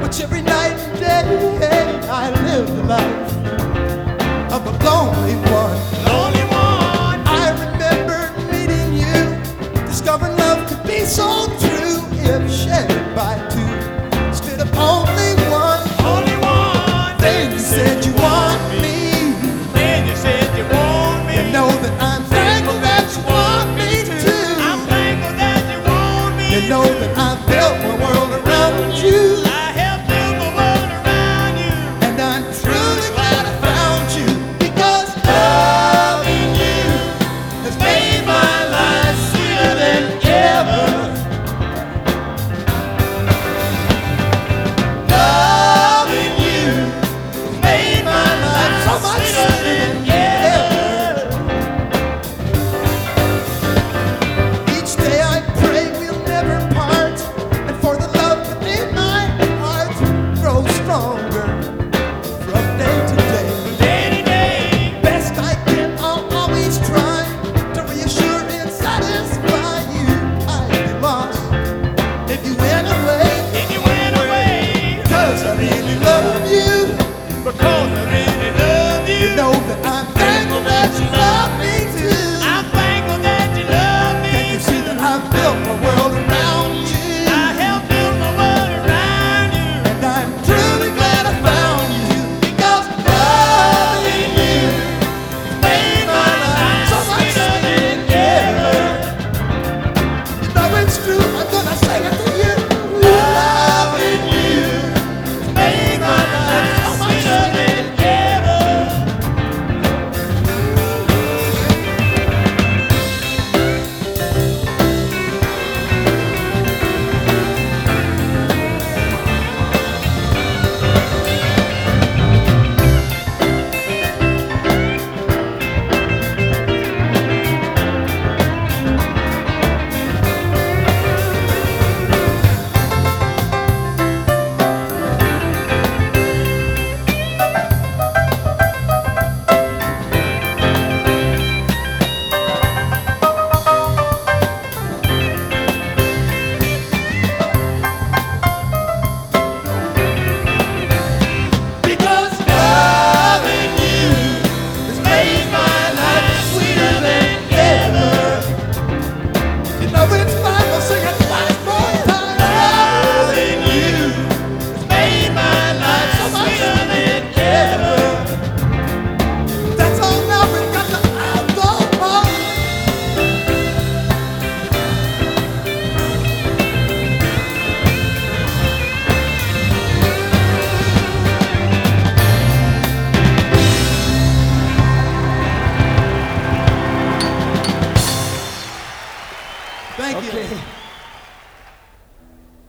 which every night and day I live the life of a lonely one. Lonely one. I remember meeting you, discovering love could be so true if shared by two instead of only one. Only one. Then you said you want me. Then you said you want me. You know that I'm thankful that you want me too. I'm thankful that you want me. You know that I built my world around you. I helped build the world around you. And I'm truly glad I found you, because loving you has made my life sweeter than ever. Loving you has made my life so much sweeter than ever. Each day I pray we'll never part, and for the love within my heart grows stronger from day to day. Day to day. Best I can, I'll always try to reassure and satisfy you. I'd be lost if you went away, If you went away. 'cause I really love you. Because I really love you. You know that I'm thankful that you love me too. I'm thankful that you love me. Can't you see that I've built my world around you? I helped build the world around you. And I'm truly glad I found you, because loving you made my life so much sweeter than ever. You know it's true, I'm gonna sing it to you. Loving you made my life so much sweeter than ever. Because loving you has made my life sweeter than ever. You know it's fine, I'll sing it twice more times. Loving you has made my life so much sweeter than ever. That's all now, we've got the alcohol. Thank you. Okay.